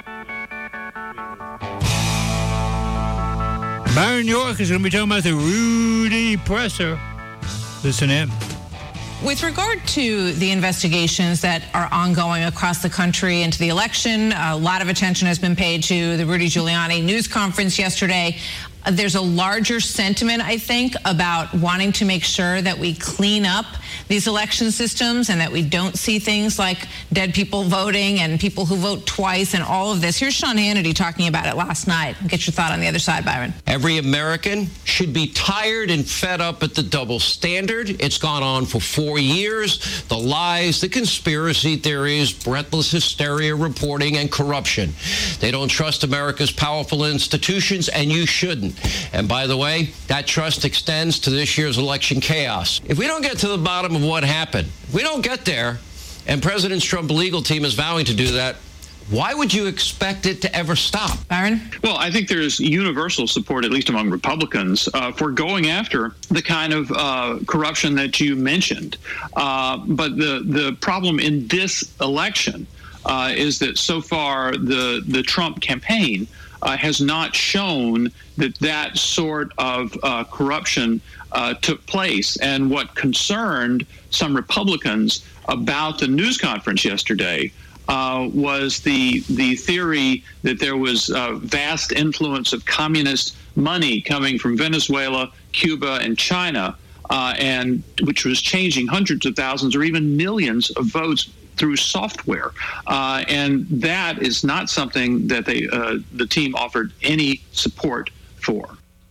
Byron York is going to be talking about the Rudy Presser. Listen in. With regard to the investigations that are ongoing across the country into the election, a lot of attention has been paid to the Rudy Giuliani news conference yesterday. There's a larger sentiment, I think, about wanting to make sure that we clean up these election systems and that we don't see things like dead people voting and people who vote twice and all of this. Here's Sean Hannity talking about it last night. Get your thought on the other side, Byron. Every American should be tired and fed up at the double standard. It's gone on for four years. The lies, the conspiracy theories, breathless hysteria reporting, and corruption. They don't trust America's powerful institutions, and you shouldn't. And by the way, that trust extends to this year's election chaos. If we don't get to the bottom of what happened, if we don't get there, and President Trump's legal team is vowing to do that, why would you expect it to ever stop? Byron? Well, I think there's universal support, at least among Republicans, uh, for going after the kind of uh, corruption that you mentioned. Uh, but the, the problem in this election uh, is that so far the, the Trump campaign uh, has not shown that that sort of uh, corruption uh, took place. And what concerned some Republicans about the news conference yesterday uh, was the the theory that there was uh, vast influence of communist money coming from Venezuela, Cuba, and China, uh, and which was changing hundreds of thousands or even millions of votes through software, uh, and that is not something that they uh, the team offered any support for.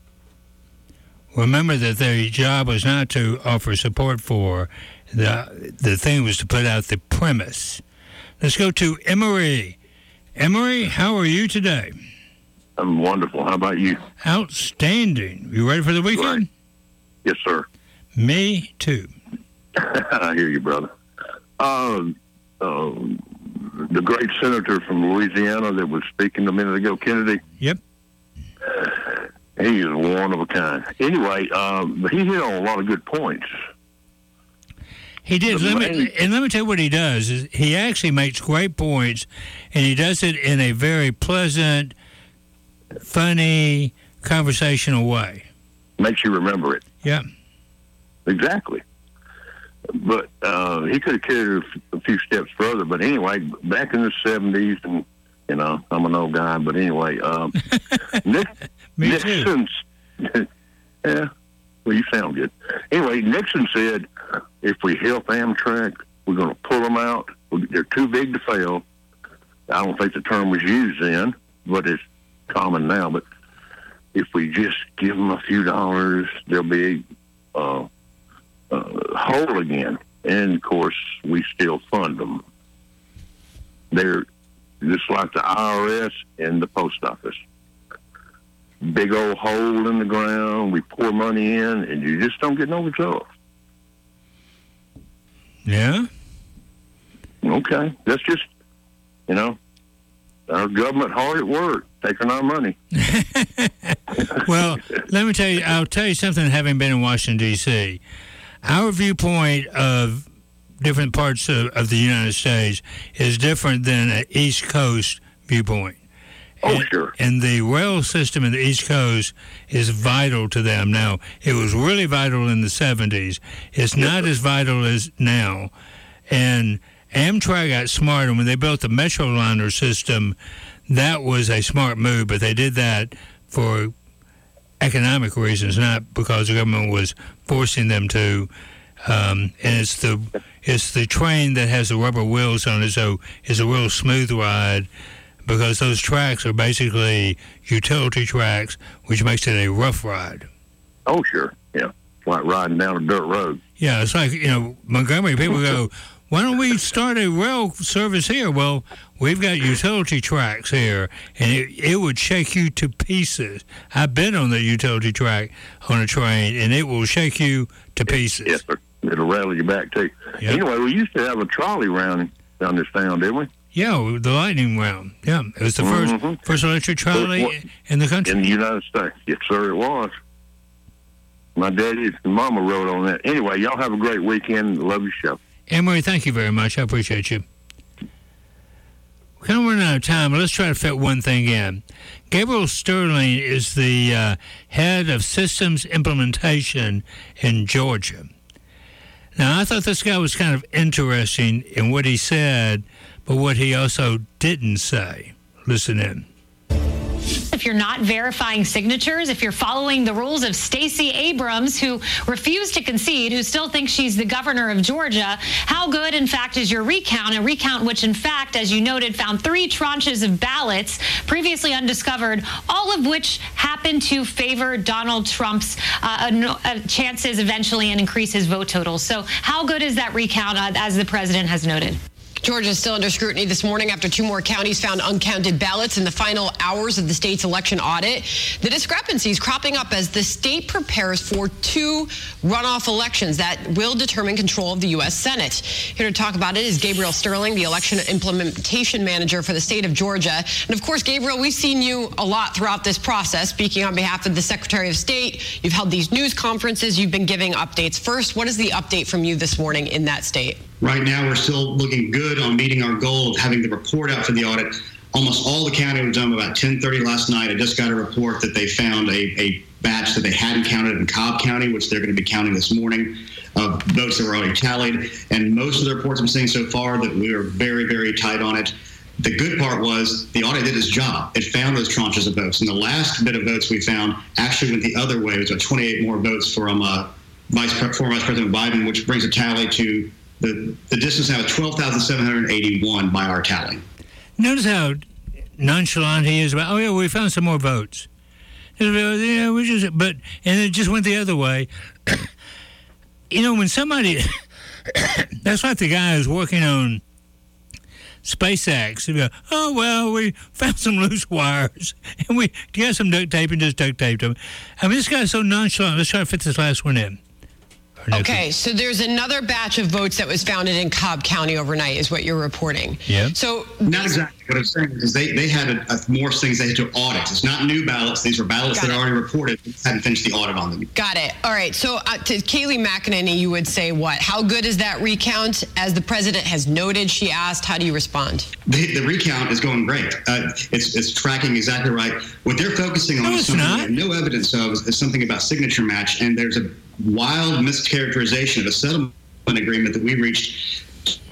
Remember that their job was not to offer support for. The, the thing was to put out the premise. Let's go to Emery. Emery, how are you today? I'm wonderful. How about you? Outstanding. You ready for the weekend? Right. Yes, sir. Me too. I hear you, brother. Um, um, the great senator from Louisiana that was speaking a minute ago, Kennedy. Yep. He is one of a kind. Anyway, um, he hit on a lot of good points. He did. Let me, and let me tell you what he does. Is he actually makes great points, and he does it in a very pleasant, funny, conversational way. Makes you remember it. Yeah. Exactly. But uh, he could have carried it a few steps further. But anyway, back in the seventies, and, you know, I'm an old guy, but anyway, um, Nick, Nixon, yeah, well, you sound good. Anyway, Nixon said, if we help Amtrak, we're going to pull them out. They're too big to fail. I don't think the term was used then, but it's common now. But if we just give them a few dollars, they'll be uh, uh, whole again. And, of course, we still fund them. They're just like the I R S and the post office. Big old hole in the ground. We pour money in, and you just don't get no results. Yeah? Okay. That's just, you know, our government hard at work, taking our money. Well, let me tell you, I'll tell you something, having been in Washington, D C Our viewpoint of different parts of, of the United States is different than an East Coast viewpoint. Oh, and, sure. And the rail system in the East Coast is vital to them. Now, it was really vital in the seventies. It's yes, not sir. as vital as now. And Amtrak got smart, and when they built the Metroliner system, that was a smart move, but they did that for economic reasons, not because the government was forcing them to. Um, and it's the it's the train that has the rubber wheels on it, so it's a real smooth ride, because those tracks are basically utility tracks, which makes it a rough ride. Oh, sure. Yeah. It's like riding down a dirt road. Yeah, it's like, you know, Montgomery, people go, why don't we start a rail service here? Well, we've got utility tracks here, and it, it would shake you to pieces. I've been on the utility track on a train, and it will shake you to pieces. Yes, sir. It'll rattle you back, too. Yep. Anyway, we used to have a trolley round down this town, didn't we? Yeah, the lightning round. Yeah, it was the first Mhm. first electric trolley in the country. In the United States. Yes, sir, it was. My daddy and mama wrote on that. Anyway, y'all have a great weekend. Love your show. Emery, thank you very much. I appreciate you. We're kind of running out of time, but let's try to fit one thing in. Gabriel Sterling is the uh, head of systems implementation in Georgia. Now, I thought this guy was kind of interesting in what he said, but what he also didn't say. Listen in. If you're not verifying signatures, if you're following the rules of Stacey Abrams, who refused to concede, who still thinks she's the governor of Georgia, how good, in fact, is your recount? A recount which, in fact, as you noted, found three tranches of ballots previously undiscovered, all of which happened to favor Donald Trump's uh, uh, chances eventually and increase his vote total. So how good is that recount, uh, as the president has noted? Georgia is still under scrutiny this morning after two more counties found uncounted ballots in the final hours of the state's election audit. The discrepancies cropping up as the state prepares for two runoff elections that will determine control of the U S Senate. Here to talk about it is Gabriel Sterling, the election implementation manager for the state of Georgia. And of course, Gabriel, we've seen you a lot throughout this process, speaking on behalf of the Secretary of State. You've held these news conferences. You've been giving updates. First, what is the update from you this morning in that state? Right now, we're still looking good on meeting our goal of having the report out for the audit. Almost all the county was done by about ten thirty last night. I just got a report that they found a, a batch that they hadn't counted in Cobb County, which they're going to be counting this morning, of votes that were already tallied. And most of the reports I'm seeing so far that we are very, very tight on it. The good part was the audit did its job. It found those tranches of votes. And the last bit of votes we found actually went the other way. It was about twenty-eight more votes from uh, Vice, former Vice President Biden, which brings a tally to The, the distance now is twelve thousand seven hundred eighty-one by our tally. Notice how nonchalant he is about, oh, yeah, we found some more votes. Yeah, we just, but, and it just went the other way. You know, when somebody, that's like the guy who's working on SpaceX. Go, oh, well, we found some loose wires, and we got some duct tape and just duct taped them. I mean, this guy's so nonchalant. Let's try to fit this last one in. Okay, so there's another batch of votes that was found in Cobb County overnight, is what you're reporting. Yeah. So not exactly what I'm saying is they they had a, a more things they had to audit. It's not new ballots; these were ballots Got that it. are already reported. We hadn't finished the audit on them. Got it. All right. So uh, to Kayleigh McEnany, you would say what? How good is that recount? As the president has noted, she asked. How do you respond? The, the recount is going great. Uh, it's it's tracking exactly right. What they're focusing on No, is it's something not. we have no evidence of is, is something about signature match, and there's a wild mischaracterization of a settlement agreement that we reached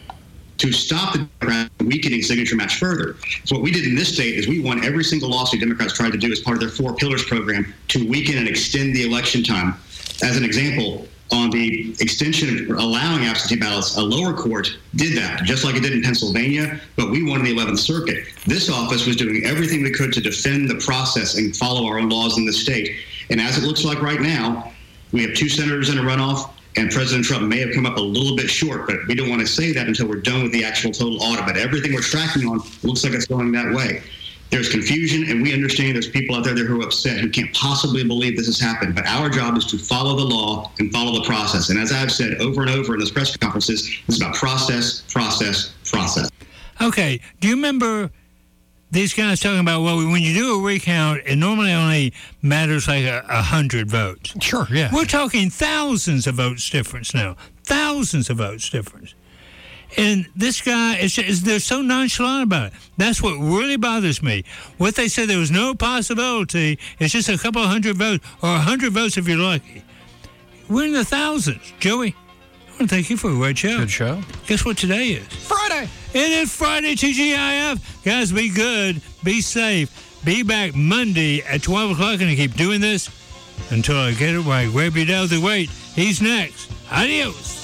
to stop the Democrats from weakening signature match further. So what we did in this state is we won every single lawsuit Democrats tried to do as part of their Four Pillars program to weaken and extend the election time. As an example, on the extension of allowing absentee ballots, a lower court did that, just like it did in Pennsylvania, but we won in the eleventh Circuit. This office was doing everything we could to defend the process and follow our own laws in the state. And as it looks like right now, we have two senators in a runoff, and President Trump may have come up a little bit short, but we don't want to say that until we're done with the actual total audit. But everything we're tracking on looks like it's going that way. There's confusion, and we understand there's people out there who are upset who can't possibly believe this has happened. But our job is to follow the law and follow the process. And as I've said over and over in those press conferences, this is about process, process, process. Okay, do you remember these guys talking about, well, when you do a recount, it normally only matters like a, a hundred votes. Sure, yeah. We're talking thousands of votes difference now. Thousands of votes difference. And this guy, is, is they're so nonchalant about it. That's what really bothers me. What they said there was no possibility, it's just a couple of hundred votes, or a hundred votes if you're lucky. We're in the thousands. Joey, I want to thank you for a great show. Good show. Guess what today is? Friday. It is Friday, T G I F. Guys, be good. Be safe. Be back Monday at twelve o'clock, and I keep doing this until I get it right. Grab your Dell the Great. He's next. Adios.